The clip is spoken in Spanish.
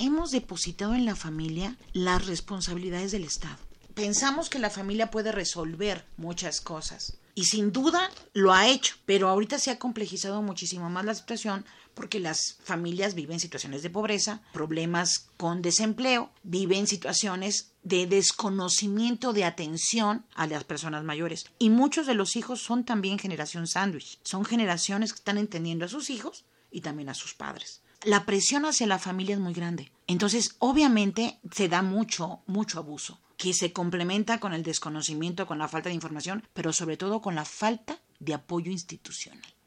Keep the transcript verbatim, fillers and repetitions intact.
hemos depositado en la familia las responsabilidades del Estado. Pensamos que la familia puede resolver muchas cosas y sin duda lo ha hecho, pero ahorita se ha complejizado muchísimo más la situación porque las familias viven situaciones de pobreza, problemas con desempleo, viven situaciones de desconocimiento de atención a las personas mayores. Y muchos de los hijos son también generación sándwich, son generaciones que están entendiendo a sus hijos y también a sus padres. La presión hacia la familia es muy grande. Entonces, obviamente, se da mucho, mucho abuso, que se complementa con el desconocimiento, con la falta de información, pero sobre todo con la falta de apoyo institucional.